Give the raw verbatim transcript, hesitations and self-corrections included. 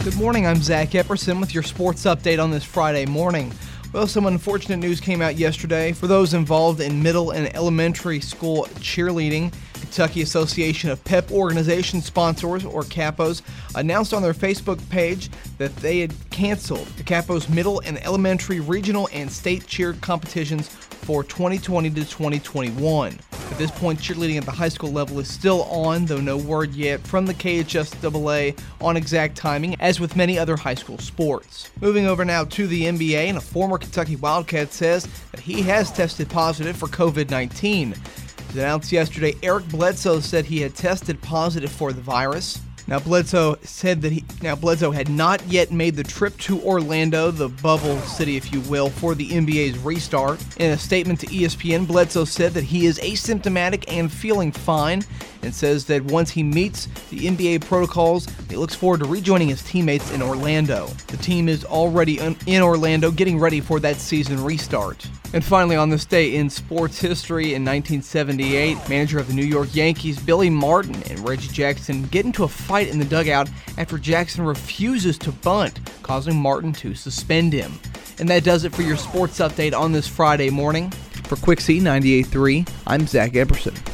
Good morning, I'm Zach Epperson with your sports update on this Friday morning. Well, some unfortunate news came out yesterday for those involved in middle and elementary school cheerleading. Kentucky Association of Pep Organization Sponsors, or CAPOs, announced on their Facebook page that they had canceled the CAPOs middle and elementary regional and state cheer competitions for twenty twenty to twenty twenty-one. At this point, cheerleading at the high school level is still on, though no word yet from the K H S A A on exact timing, as with many other high school sports. Moving over now to the N B A, and a former Kentucky Wildcat says that he has tested positive for covid nineteen. As announced yesterday, Eric Bledsoe said he had tested positive for the virus. Now Bledsoe said that he now Bledsoe had not yet made the trip to Orlando, the bubble city, if you will, for the N B A's restart. In a statement to E S P N, Bledsoe said that he is asymptomatic and feeling fine, and says that once he meets the N B A protocols, he looks forward to rejoining his teammates in Orlando. The team is already in Orlando getting ready for that season restart. And finally, on this day in sports history, in nineteen seventy-eight, manager of the New York Yankees, Billy Martin, and Reggie Jackson get into a fight in the dugout after Jackson refuses to bunt, causing Martin to suspend him. And that does it for your sports update on this Friday morning. For Quick C ninety-eight point three, I'm Zach Epperson.